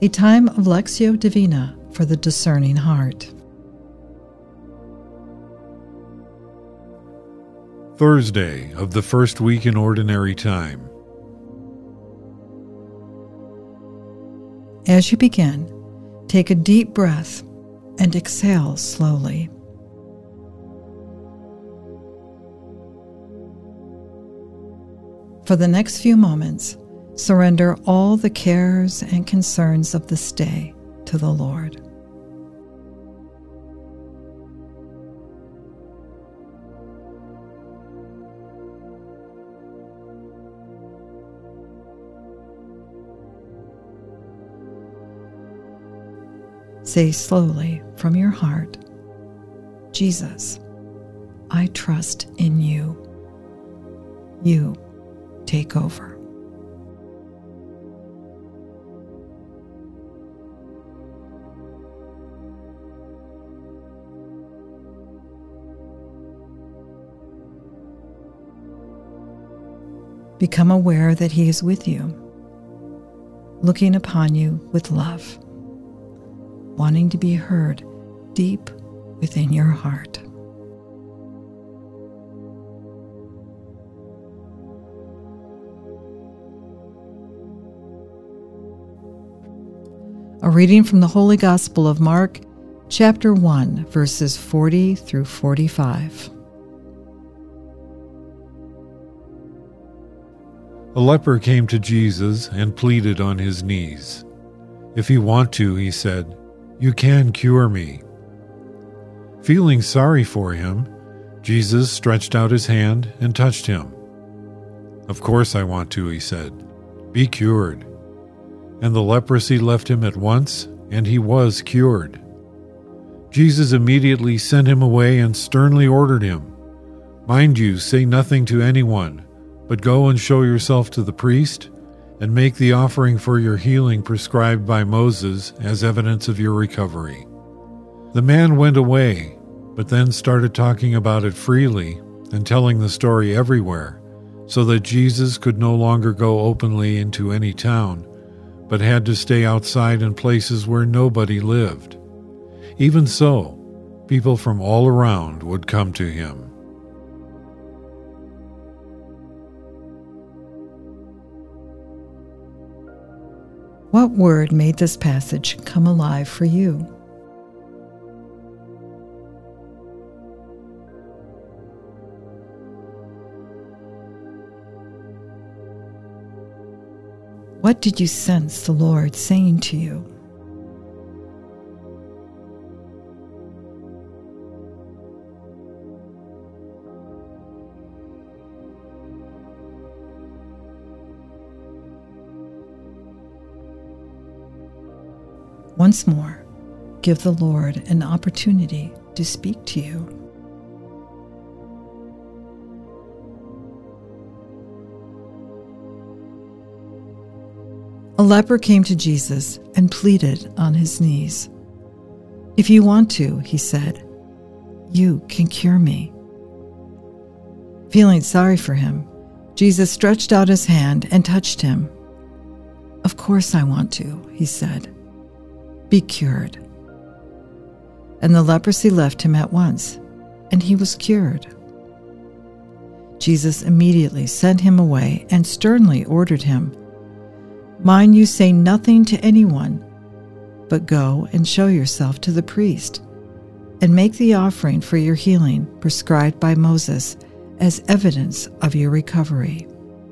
a time of Lectio Divina for the discerning heart. Thursday of the first week in Ordinary Time. As you begin, take a deep breath and exhale slowly. For the next few moments, surrender all the cares and concerns of this day to the Lord. Say slowly from your heart, Jesus, I trust in you. You take over. Become aware that He is with you, looking upon you with love, wanting to be heard deep within your heart. A reading from the Holy Gospel of Mark, chapter 1, verses 40 through 45. A leper came to Jesus and pleaded on his knees. "If you want to," he said, "you can cure me." Feeling sorry for him, Jesus stretched out his hand and touched him. "Of course I want to," he said. "Be cured." And the leprosy left him at once, and he was cured. Jesus immediately sent him away and sternly ordered him, "Mind you, say nothing to anyone, but go and show yourself to the priest and make the offering for your healing prescribed by Moses as evidence of your recovery." The man went away, but then started talking about it freely and telling the story everywhere, so that Jesus could no longer go openly into any town, but had to stay outside in places where nobody lived. Even so, people from all around would come to him. What word made this passage come alive for you? What did you sense the Lord saying to you? Once more, give the Lord an opportunity to speak to you. A leper came to Jesus and pleaded on his knees. "If you want to," he said, "you can cure me." Feeling sorry for him, Jesus stretched out his hand and touched him. "Of course I want to," he said. "Be cured." And the leprosy left him at once, and he was cured. Jesus immediately sent him away and sternly ordered him, "Mind you say nothing to anyone, but go and show yourself to the priest, and make the offering for your healing prescribed by Moses as evidence of your recovery."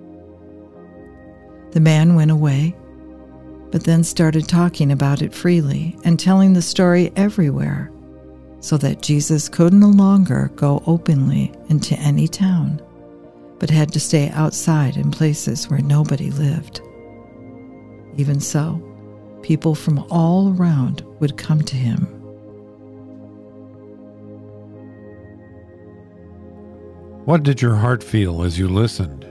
The man went away, but then started talking about it freely and telling the story everywhere, so that Jesus could no longer go openly into any town, but had to stay outside in places where nobody lived. Even so, people from all around would come to him. What did your heart feel as you listened?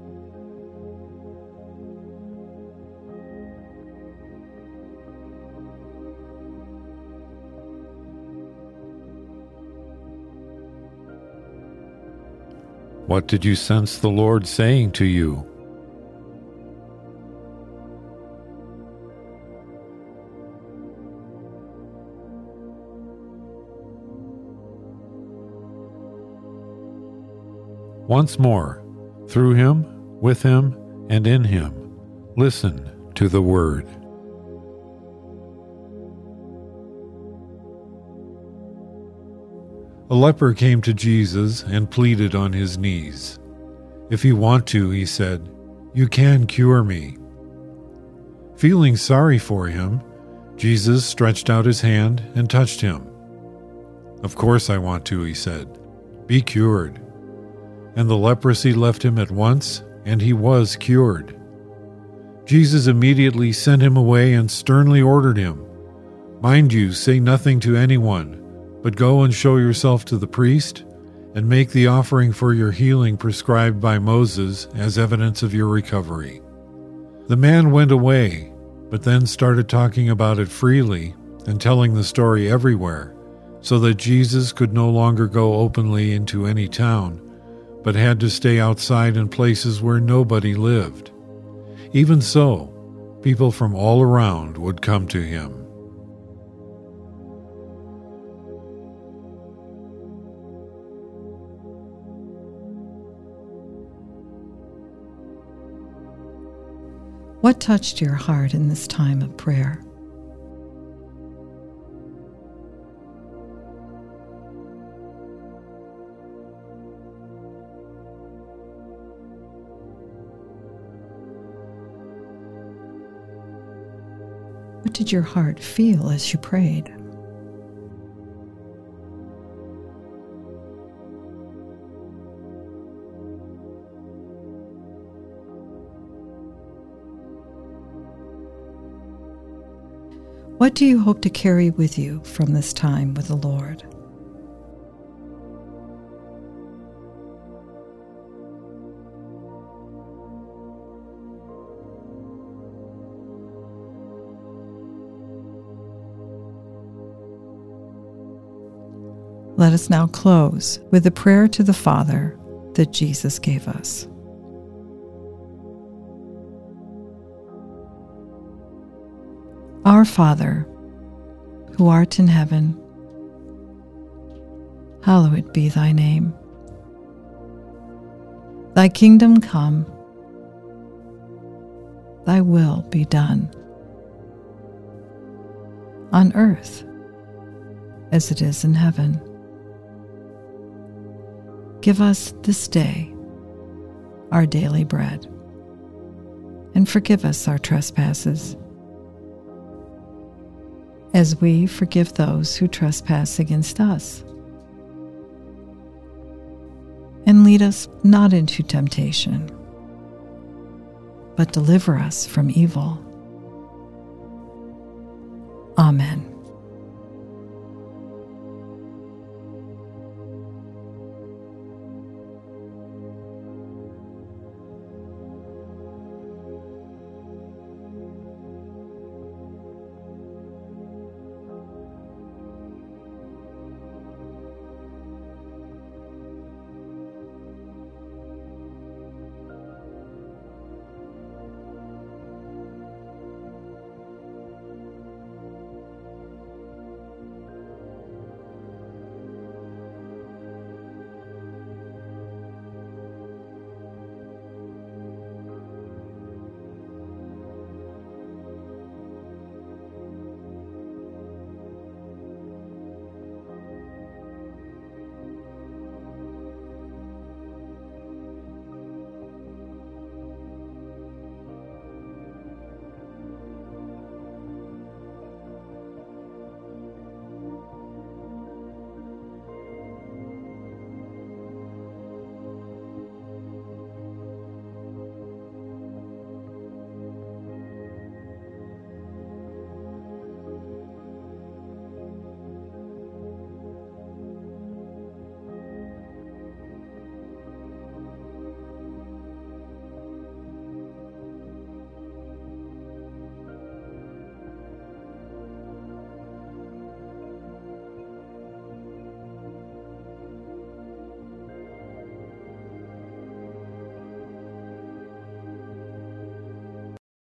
What did you sense the Lord saying to you? Once more, through him, with him, and in him, listen to the word. A leper came to Jesus and pleaded on his knees. "If you want to," he said, "you can cure me." Feeling sorry for him, Jesus stretched out his hand and touched him. "Of course I want to," he said. "Be cured." And the leprosy left him at once, and he was cured. Jesus immediately sent him away and sternly ordered him, "Mind you, say nothing to anyone, but go and show yourself to the priest, and make the offering for your healing prescribed by Moses as evidence of your recovery." The man went away, but then started talking about it freely and telling the story everywhere, so that Jesus could no longer go openly into any town, but had to stay outside in places where nobody lived. Even so, people from all around would come to him. What touched your heart in this time of prayer? What did your heart feel as you prayed? What do you hope to carry with you from this time with the Lord? Let us now close with the prayer to the Father that Jesus gave us. Our Father, who art in heaven, hallowed be thy name. Thy kingdom come, thy will be done, on earth as it is in heaven. Give us this day our daily bread, and forgive us our trespasses, as we forgive those who trespass against us. And lead us not into temptation, but deliver us from evil. Amen.